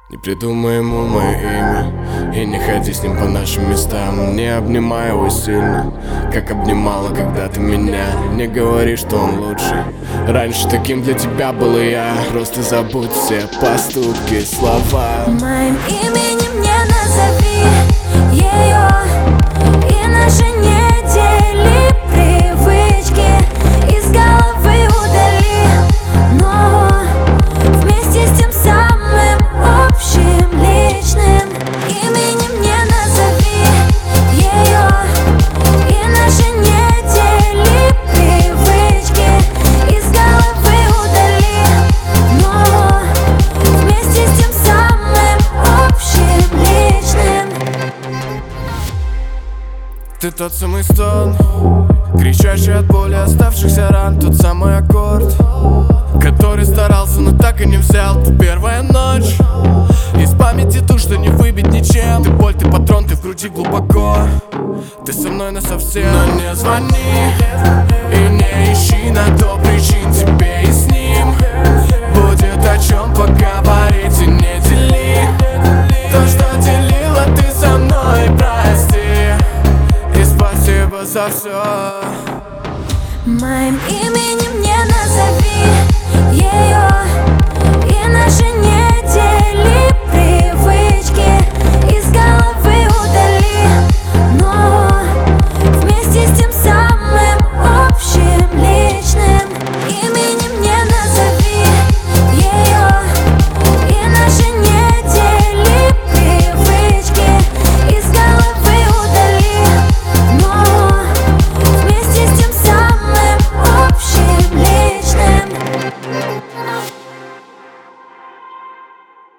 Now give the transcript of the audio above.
Не придумай ему мое имя и не ходи с ним по нашим местам. Не обнимай его сильно, как обнимала когда-то меня. Не говори, что он лучше. Раньше таким для тебя был и я. Просто забудь все поступки, слова. Моим именем не назови ее, и наши недели привычки из головы удали. Но вместе с тем самым общим личным именем не назови ее, и наши недели привычки из головы удали. Но вместе с тем самым общим личным. Ты тот самый стон, кричащий от боли оставшихся ран. Тот самый аккорд, который старался, но так и не взял. Ты первая ночь, из памяти ту, что не выбить ничем. Ты боль, ты патрон, ты в груди глубоко. Ты со мной насовсем. Но не звони и не ищи на то причин. Тебе и с ним будет о чем поговорить. И не дели то, что делила ты со мной. Прости и спасибо за все.